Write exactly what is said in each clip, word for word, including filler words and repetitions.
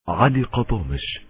علي قطامش.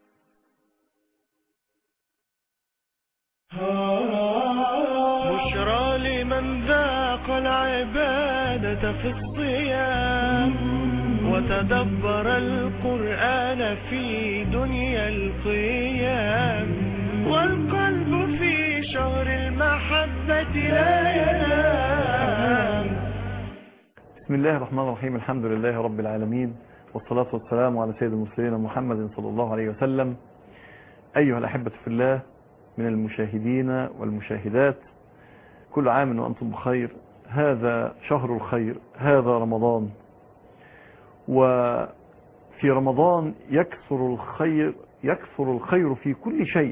بشرى لمن ذاق العبادة في الصيام وتدبر القرآن في دنيا القيام، والقلب في شهر المحبة لا ينام. بسم الله الرحمن الرحيم. الحمد لله رب العالمين، والصلاة والسلام على سيد المرسلين محمد صلى الله عليه وسلم. أيها الأحبة في الله من المشاهدين والمشاهدات، كل عام وأنتم بخير. هذا شهر الخير، هذا رمضان، وفي رمضان يكثر الخير يكثر الخير في كل شيء.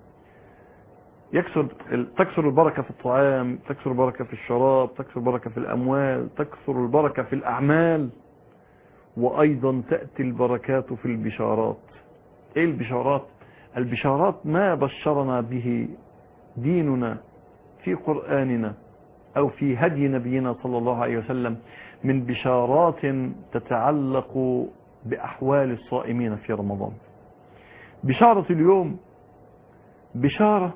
يكثر تكثر البركة في الطعام، تكثر البركة في الشراب، تكثر البركة في الأموال، تكثر البركة في الأعمال، وأيضا تأتي البركات في البشارات. إيه البشارات؟ البشارات ما بشرنا به ديننا في قرآننا أو في هدي نبينا صلى الله عليه وسلم من بشارات تتعلق بأحوال الصائمين في رمضان. بشارة اليوم بشارة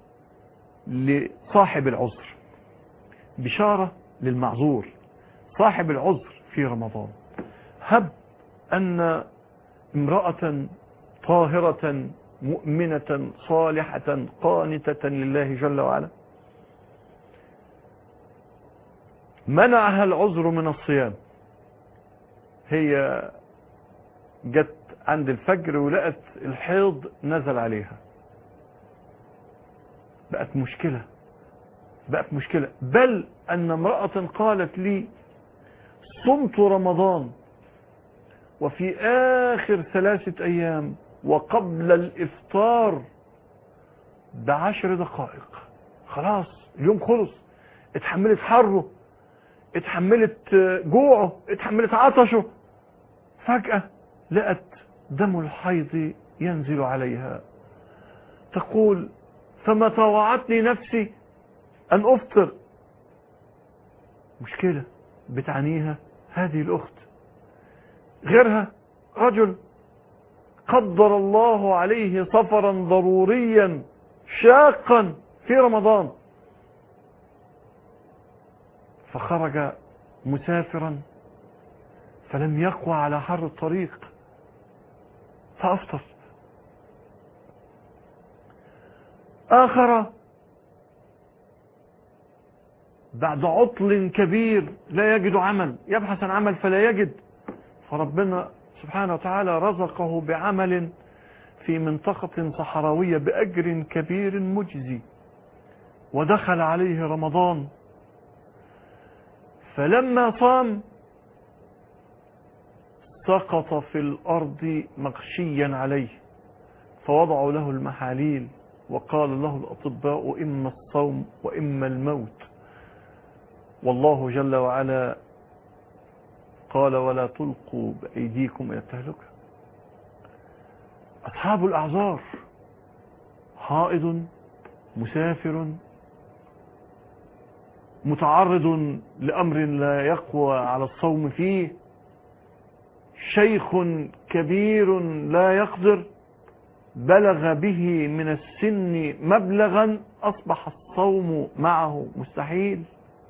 لصاحب العذر، بشارة للمعذور، صاحب العذر في رمضان. هب أن امرأة طاهرة مؤمنة صالحة قانتة لله جل وعلا منعها العذر من الصيام. هي جت عند الفجر ولقت الحيض نزل عليها، بقت مشكلة بقت مشكلة بل أن امرأة قالت لي: صمت رمضان وفي آخر ثلاثة أيام وقبل الإفطار بعشر دقائق خلاص اليوم خلص، اتحملت حره، اتحملت جوعه، اتحملت عطشه، فجأة لقت دم الحيض ينزل عليها. تقول: فما طوعتني نفسي أن أفطر. مشكلة بتعنيها هذه الأخت. غيرها رجل قدر الله عليه سفرا ضروريا شاقا في رمضان، فخرج مسافرا فلم يقوى على حر الطريق فأفطر. آخر بعد عطل كبير لا يجد عمل، يبحث عن عمل فلا يجد، فربنا سبحانه وتعالى رزقه بعمل في منطقة صحراوية بأجر كبير مجزي، ودخل عليه رمضان. فلما صام سقط في الأرض مغشيا عليه، فوضعوا له المحاليل وقال له الأطباء: إما الصوم وإما الموت. والله جل وعلا قال: ولا تلقوا بأيديكم إلى التهلكة. أصحاب الأعذار، حائض، مسافر، متعرض لأمر لا يقوى على الصوم فيه، شيخ كبير لا يقدر، بلغ به من السن مبلغا أصبح الصوم معه مستحيل.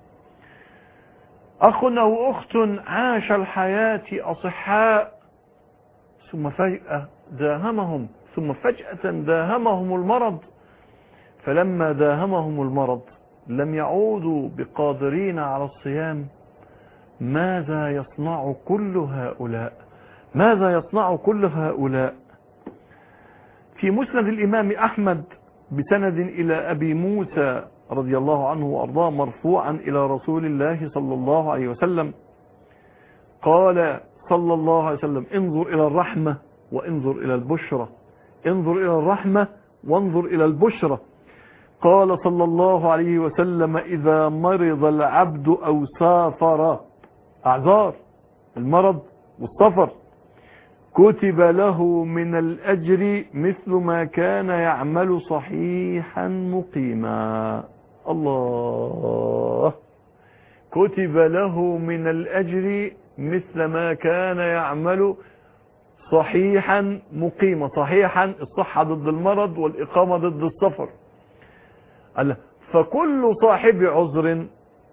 أخ أو أخت عاش الحياة أصحاء ثم فجأة داهمهم ثم فجأة داهمهم المرض، فلما داهمهم المرض لم يعودوا بقادرين على الصيام. ماذا يصنع كل هؤلاء؟ ماذا يصنع كل هؤلاء؟ في مسند الإمام أحمد بسند إلى أبي موسى رضي الله عنه وأرضاه مرفوعا إلى رسول الله صلى الله عليه وسلم قال صلى الله عليه وسلم: انظر إلى الرحمة وانظر إلى البشرة، انظر إلى الرحمة وانظر إلى البشرة. قال صلى الله عليه وسلم: إذا مرض العبد أو سافر، أعذار المرض والسفر، كتب له من الأجر مثل ما كان يعمل صحيحا مقيما. الله، كتب له من الأجر مثل ما كان يعمل صحيحا مقيما. صحيحا الصحة ضد المرض والإقامة ضد السفر. قال فكل صاحب عذر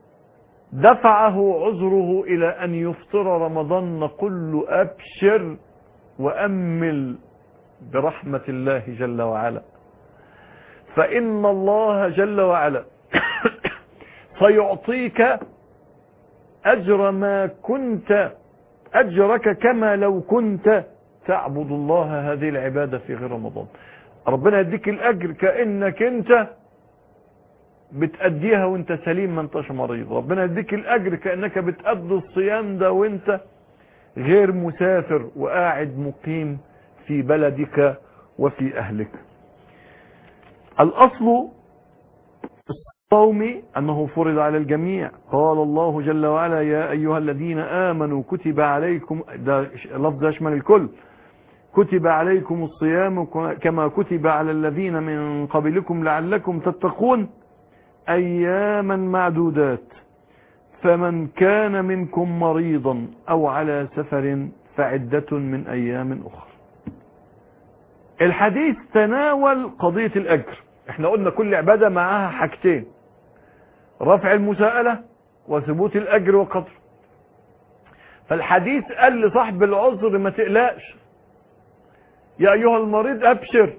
دفعه عذره إلى أن يفطر رمضان نقول له أبشر وأمل برحمة الله جل وعلا، فإن الله جل وعلا سيعطيك أجر ما كنت أجرك كما لو كنت تعبد الله هذه العبادة في غير رمضان. ربنا يديك الأجر كأنك أنت بتأديها وانت سليم ما انتش مريض. ربنا يديك الأجر كأنك بتأدي الصيام ده وانت غير مسافر وقاعد مقيم في بلدك وفي أهلك. الأصل الصوم أنه فرض على الجميع. قال الله جل وعلا يا أيها الذين آمنوا كتب عليكم، ده لفظ يشمل الكل، كتب عليكم الصيام كما كتب على الذين من قبلكم لعلكم تتقون أياما معدودات فمن كان منكم مريضا أو على سفر فعدة من أيام أخرى. الحديث تناول قضية الأجر. احنا قلنا كل عبادة معاها حاجتين، رفع المساءلة وثبوت الأجر وقدره. فالحديث قال لصاحب العذر ما تقلقش، يا أيها المريض أبشر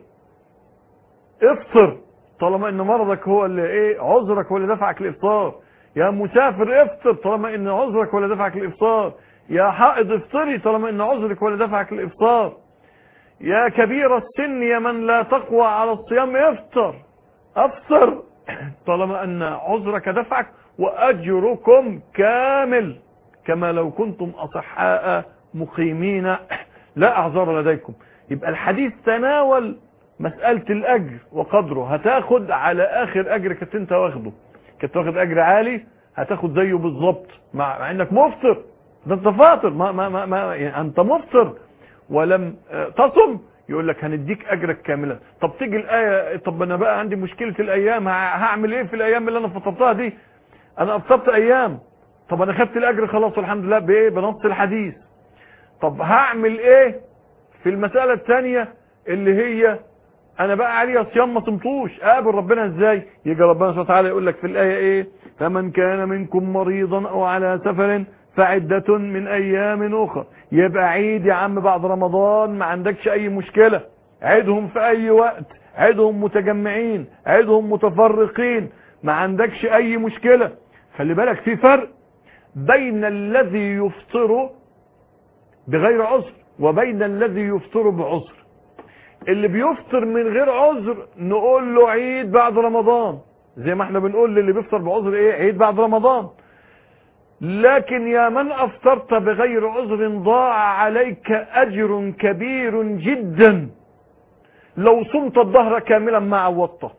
افطر طالما ان مرضك هو اللي ايه عذرك هو اللي دفعك الافطار. يا مسافر افطر طالما ان عذرك هو اللي دفعك الافطار. يا حائض افطري طالما ان عذرك هو اللي دفعك الافطار. يا كبير السن يا من لا تقوى على الصيام افطر افطر طالما ان عذرك دفعك واجركم كامل كما لو كنتم اصحاء مقيمين لا اعذار لديكم. يبقى الحديث تناول مسألة الأجر وقدره. هتاخد على آخر أجر كنت انت واخده، كنت واخد أجر عالي هتاخد زيه بالظبط مع, مع انك مفطر. ده انت فاطر ما ما ما, ما يعني انت مفطر ولم تصم، يقول لك هنديك أجرك كاملا. طب تيجي الآية طب انا بقى عندي مشكلة الأيام، هعمل ايه في الأيام اللي انا فطرتها دي؟ انا افطرت أيام، طب انا خدت الأجر خلاص والحمد لله بايه؟ بنص الحديث. طب هعمل ايه في المسألة الثانية اللي هي انا بقى عليها صيام ما صمتوش؟ قابل ربنا ازاي؟ يجي ربنا سبحانه وتعالى يقول لك في الايه ايه؟ فمن كان منكم مريضا او على سفر فعدة من ايام اخرى. يبقى عيد يا عم بعد رمضان ما عندكش اي مشكلة، عيدهم في اي وقت، عيدهم متجمعين، عيدهم متفرقين، ما عندكش اي مشكلة. خلي بالك في فرق بين الذي يفطر بغير عذر وبين الذي يفطر بعذر. اللي بيفطر من غير عذر نقول له عيد بعد رمضان، زي ما احنا بنقول للي بيفطر بعذر ايه؟ عيد بعد رمضان. لكن يا من افطرت بغير عذر ضاع عليك اجر كبير جدا لو صمت الظهر كاملا ما عوضته.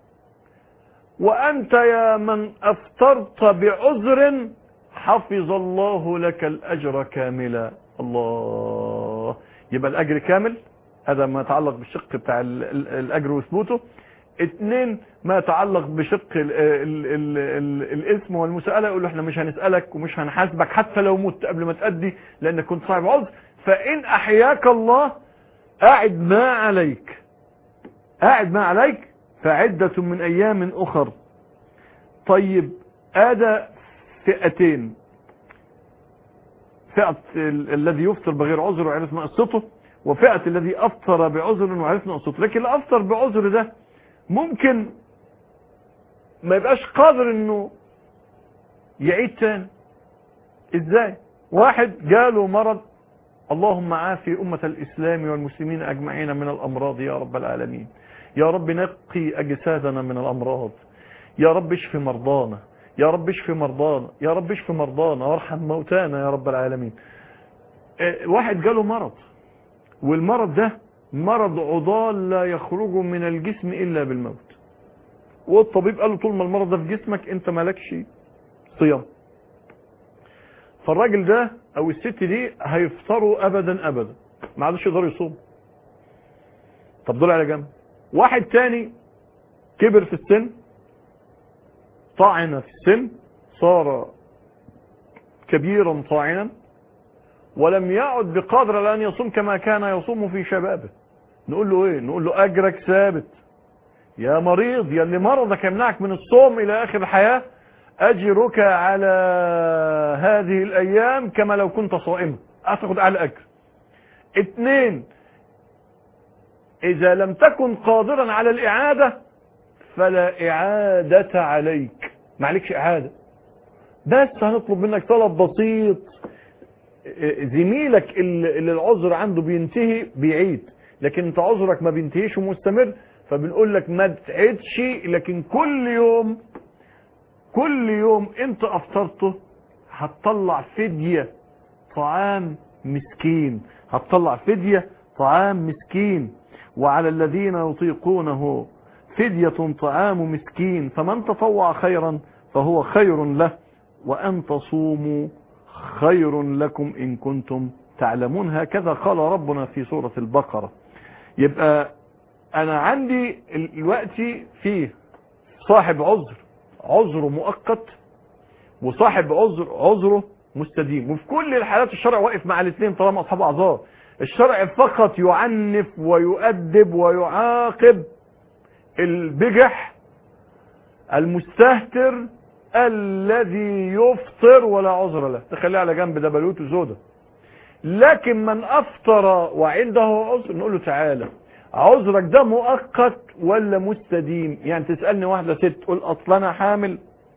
وانت يا من افطرت بعذر حفظ الله لك الاجر كاملا. الله، يبقى الاجر كامل. هذا ما يتعلق بالشق بتاع الاجر وثبوته. اثنين ما يتعلق بشق ال ال ال ال الاسم والمساءله، يقول له احنا مش هنسالك ومش هنحاسبك حتى لو مت قبل ما تأدي لانك كنت صاحب عذر. فان احياك الله قاعد ما عليك قاعد ما عليك فعدة من ايام اخر. طيب ادى فئتين، فئة الذي يفطر بغير عذر وعرفنا قصته، وفئة الذي افطر بعذر وعرفنا قصته. لكن اللي افطر بعذر ده ممكن ما يبقاش قادر انه يعيد تاني. ازاي؟ واحد جاله مرض، اللهم عافي امة الاسلام والمسلمين اجمعين من الامراض يا رب العالمين. يا رب نقي اجسادنا من الامراض، يا رب اشف مرضانا، يا رب اشف مرضانا، يا رب اشف مرضانا وارحم موتانا يا رب العالمين. واحد جاله مرض، والمرض ده مرض عضال لا يخرج من الجسم الا بالموت، والطبيب قال له طول ما المرض ده في جسمك انت مالكش صيام. فالراجل ده او الست دي هيفطروا ابدا ابدا، ما عادش يقدروا يصوموا. طب دول على جنب. واحد تاني كبر في السن، طاعن في السن، صار كبيرا طاعنا، ولم يعد بقادر على أن يصوم كما كان يصوم في شبابه، نقول له إيه؟ نقول له أجرك ثابت يا مريض، يا اللي مرضك يمنعك من الصوم إلى آخر الحياة، أجرك على هذه الأيام كما لو كنت صائما، أتاخد على أجر. اثنين، إذا لم تكن قادرا على الإعادة فلا إعادة عليك، ما عليكش إعادة، بس هنطلب منك طلب بسيط. زميلك اللي العذر عنده بينتهي بيعيد، لكن انت عذرك ما بينتهيش ومستمر، فبنقول لك ما تعيدش، لكن كل يوم كل يوم انت افطرته هتطلع فدية طعام مسكين، هتطلع فدية طعام مسكين. وعلى الذين يطيقونه فدية طعام مسكين، فمن تطوع خيرا فهو خير له، وأن تصوموا خير لكم إن كنتم تعلمون. هكذا قال ربنا في سورة البقرة. يبقى أنا عندي الوقت فيه صاحب عذر عذره مؤقت، وصاحب عذر عذره مستديم، وفي كل الحالات الشرع واقف مع الاثنين طالما أصحاب أعذار. الشرع فقط يعنف ويؤدب ويعاقب البجح المستهتر الذي يفطر ولا عذر له، تخليه على جنب، ده بلوته زوده. لكن من افطر وعنده عذر نقول له تعالى، عذرك ده مؤقت ولا مستديم؟ يعني تسألني واحدة ست تقول اصل انا حامل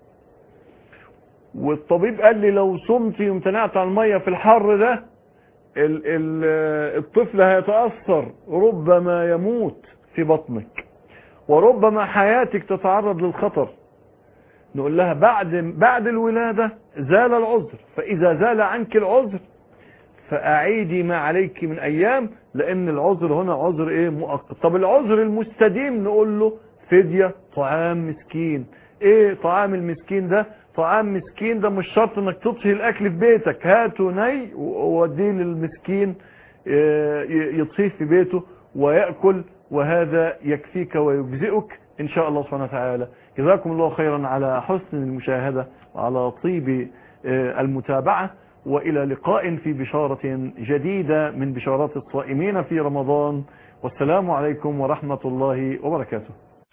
والطبيب قال لي لو صمتي وامتنعت عن المية في الحر ده ال ال الطفل هيتأثر، ربما يموت في بطنك وربما حياتك تتعرض للخطر. نقول لها بعد بعد الولادة زال العذر، فإذا زال عنك العذر فأعيدي ما عليك من أيام، لأن العذر هنا عذر إيه؟ مؤقت. طب العذر المستديم نقول له فدية طعام مسكين. إيه طعام المسكين ده؟ طعام مسكين ده مش شرط انك تطهي الاكل في بيتك، هاته ني ووديه للمسكين يطهيه في بيته ويأكل، وهذا يكفيك ويجزئك ان شاء الله سبحانه وتعالى. جزاكم الله خيرا على حسن المشاهدة وعلى طيب المتابعة، والى لقاء في بشارة جديدة من بشارات الصائمين في رمضان، والسلام عليكم ورحمة الله وبركاته.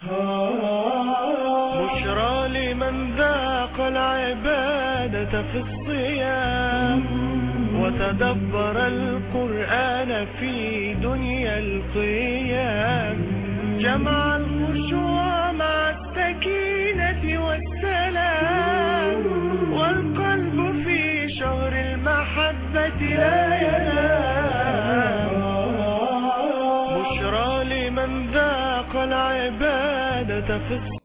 بشرى لمن ذاق العبادة في الصيام وتدبر القرآن في دنيا القيام، جمع الخشوع مع السكينة والسلام، والقلب في شهر المحبة لا ينام. بشرى لمن ذاق العبادة في الصيام